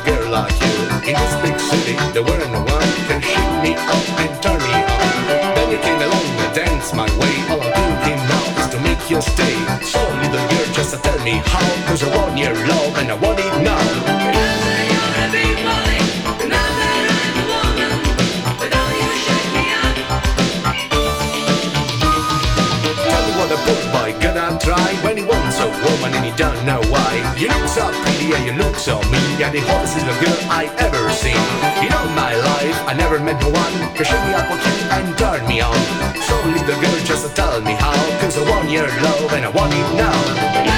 girl like you. In this big city, the where no one can shake me up and turn me on. Then you came along and danced my way. All I'm thinking now is to make you stay. So little girl, just tell me how. Cause I want your love and I want it now. The poor boy gonna try when he wants a woman and he don't know why. You look so pretty and you look so mean. You're the hottest little girl I ever seen. In all my life I never met no one can shake me up and turn me on. So little girl, just tell me how. Cause I want your love and I want it now.